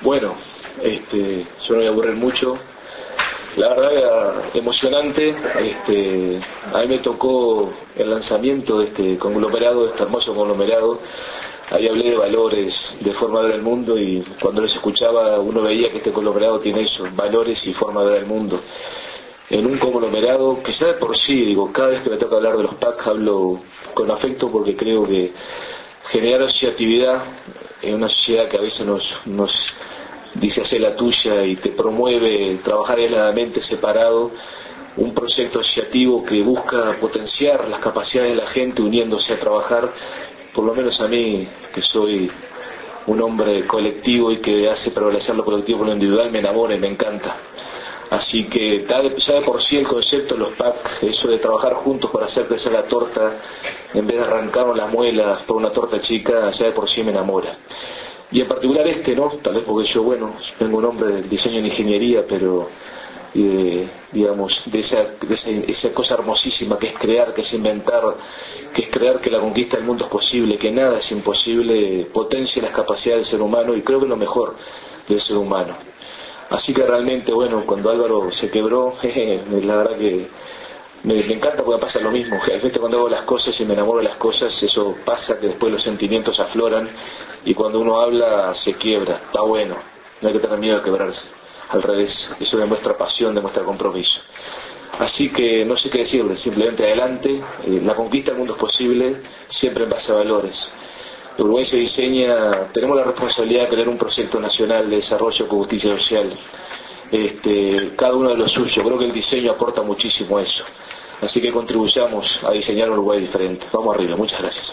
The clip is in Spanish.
Bueno, yo no voy a aburrir mucho. La verdad era emocionante. A mí me tocó el lanzamiento de este conglomerado, de este hermoso conglomerado. Ahí hablé de valores, de forma de ver el mundo, y cuando los escuchaba uno veía que este conglomerado tiene eso, valores y forma de ver el mundo. En un conglomerado que ya de por sí, digo, cada vez que me toca hablar de los PAC hablo con afecto, porque creo que generar asociatividad en una sociedad que a veces nos dice hacer la tuya y te promueve trabajar aisladamente, separado, un proyecto asociativo que busca potenciar las capacidades de la gente uniéndose a trabajar, por lo menos a mí, que soy un hombre colectivo y que hace prevalecer lo colectivo por lo individual, me enamora y me encanta. Así que ya de por sí el concepto de los PAC, eso de trabajar juntos para hacer crecer la torta, en vez de arrancarnos las muelas por una torta chica, ya de por sí me enamora. Y en particular ¿no? Tal vez porque yo, vengo un hombre del diseño en ingeniería, pero digamos, de esa cosa hermosísima que es crear, que es inventar, que es creer que la conquista del mundo es posible, que nada es imposible, potencia las capacidades del ser humano, y creo que es lo mejor del ser humano. Así que realmente, cuando Álvaro se quebró, la verdad que me encanta, porque pasa lo mismo. Generalmente cuando hago las cosas y me enamoro de las cosas, eso pasa, que después los sentimientos afloran, y cuando uno habla se quiebra. Está bueno, no hay que tener miedo a quebrarse. Al revés, eso demuestra pasión, demuestra compromiso. Así que no sé qué decirle, simplemente adelante. La conquista del mundo es posible, siempre en base a valores. Uruguay se diseña, tenemos la responsabilidad de crear un proyecto nacional de desarrollo con justicia social. Cada uno de los suyos. Creo que el diseño aporta muchísimo a eso. Así que contribuyamos a diseñar un Uruguay diferente. Vamos arriba, muchas gracias.